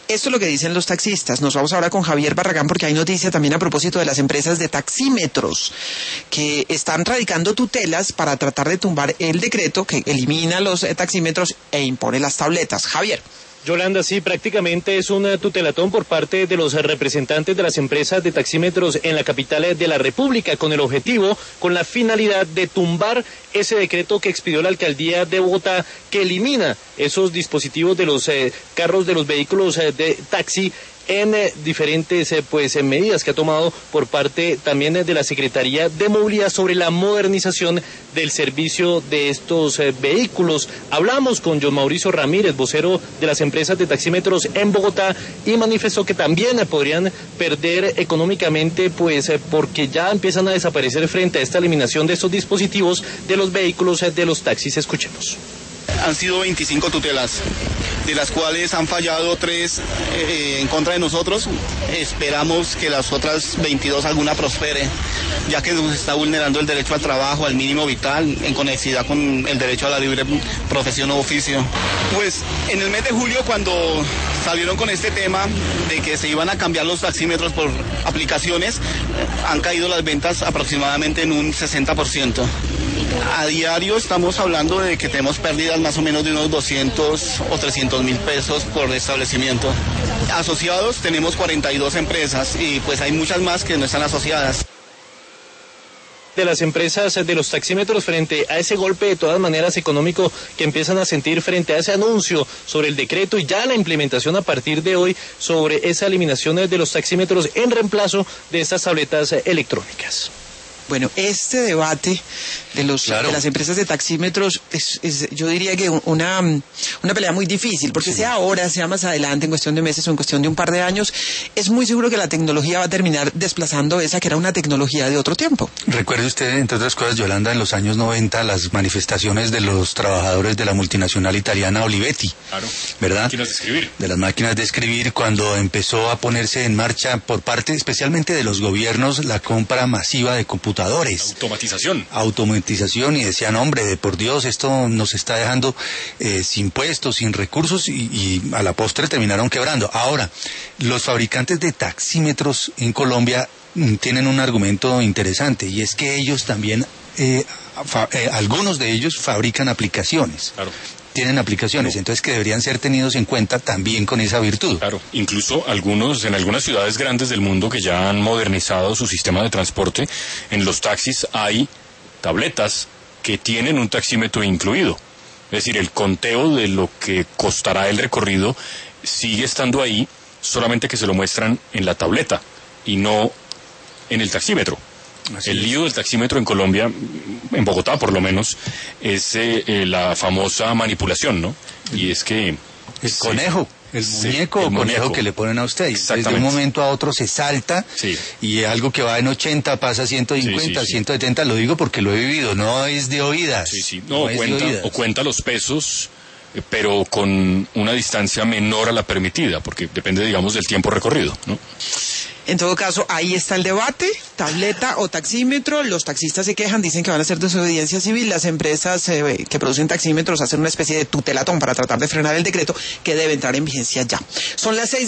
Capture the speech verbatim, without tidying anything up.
Esto es lo que dicen los taxistas. Nos vamos ahora con Javier Barragán porque hay noticia también a propósito de las empresas de taxímetros que están radicando tutelas para tratar de tumbar el decreto que elimina los eh, taxímetros e impone las tabletas. Javier. Yolanda, sí, prácticamente es un tutelatón por parte de los representantes de las empresas de taxímetros en la capital de la República, con el objetivo, con la finalidad de tumbar ese decreto que expidió la alcaldía de Bogotá, que elimina esos dispositivos de los eh, carros, de los vehículos eh, de taxi, en eh, diferentes eh, pues en medidas que ha tomado por parte también eh, de la Secretaría de Movilidad sobre la modernización del servicio de estos eh, vehículos. Hablamos con John Mauricio Ramírez, vocero de las empresas de taxímetros en Bogotá, y manifestó que también eh, podrían perder económicamente, pues eh, porque ya empiezan a desaparecer frente a esta eliminación de estos dispositivos de los vehículos eh, de los taxis. Escuchemos. Han sido veinticinco tutelas, de las cuales han fallado tres eh, en contra de nosotros. Esperamos que las otras veintidós alguna prospere, ya que nos está vulnerando el derecho al trabajo, al mínimo vital, en conexidad con el derecho a la libre profesión o oficio. Pues en el mes de julio, cuando salieron con este tema de que se iban a cambiar los taxímetros por aplicaciones, han caído las ventas aproximadamente en un sesenta por ciento. A diario estamos hablando de que tenemos pérdidas más o menos de unos doscientos o trescientos mil pesos por establecimiento. Asociados tenemos cuarenta y dos empresas y pues hay muchas más que no están asociadas. De las empresas de los taxímetros frente a ese golpe de todas maneras económico que empiezan a sentir frente a ese anuncio sobre el decreto y ya la implementación a partir de hoy sobre esa eliminación de los taxímetros en reemplazo de estas tabletas electrónicas. Bueno, este debate de los claro. de las empresas de taxímetros es, es yo diría que una, una pelea muy difícil, porque sí. sea ahora, sea más adelante, en cuestión de meses o en cuestión de un par de años, es muy seguro que la tecnología va a terminar desplazando esa que era una tecnología de otro tiempo. Recuerde usted, entre otras cosas, Yolanda, en los años noventa, las manifestaciones de los trabajadores de la multinacional italiana Olivetti, claro. ¿verdad? Máquinas de escribir. De las máquinas de escribir, cuando empezó a ponerse en marcha por parte especialmente de los gobiernos la compra masiva de computadoras. Automatización. Automatización, y decían, hombre, de por Dios, esto nos está dejando eh, sin puestos, sin recursos, y, y a la postre terminaron quebrando. Ahora, los fabricantes de taxímetros en Colombia mm, tienen un argumento interesante, y es que ellos también, eh, fa, eh, algunos de ellos fabrican aplicaciones. Claro. Tienen aplicaciones, entonces que deberían ser tenidos en cuenta también con esa virtud. Claro, incluso algunos, en algunas ciudades grandes del mundo que ya han modernizado su sistema de transporte, en los taxis hay tabletas que tienen un taxímetro incluido. Es decir, el conteo de lo que costará el recorrido sigue estando ahí, solamente que se lo muestran en la tableta y no en el taxímetro. Así el lío del taxímetro en Colombia, en Bogotá por lo menos, es eh, eh, la famosa manipulación, ¿no? Y es que... El conejo, el sí, muñeco el o conejo muñeco que le ponen a usted. Exactamente. Desde un momento a otro se salta, sí. y algo que va en ochenta pasa a ciento cincuenta, sí, sí, sí. ciento setenta, lo digo porque lo he vivido, no es de oídas. Sí, sí, no, no o, cuenta, oídas. o cuenta los pesos, pero con una distancia menor a la permitida, porque depende, digamos, del tiempo recorrido, ¿no? En todo caso, ahí está el debate, tableta o taxímetro. Los taxistas se quejan, dicen que van a hacer desobediencia civil. Las empresas eh, que producen taxímetros hacen una especie de tutelatón para tratar de frenar el decreto que debe entrar en vigencia ya. Son las seis.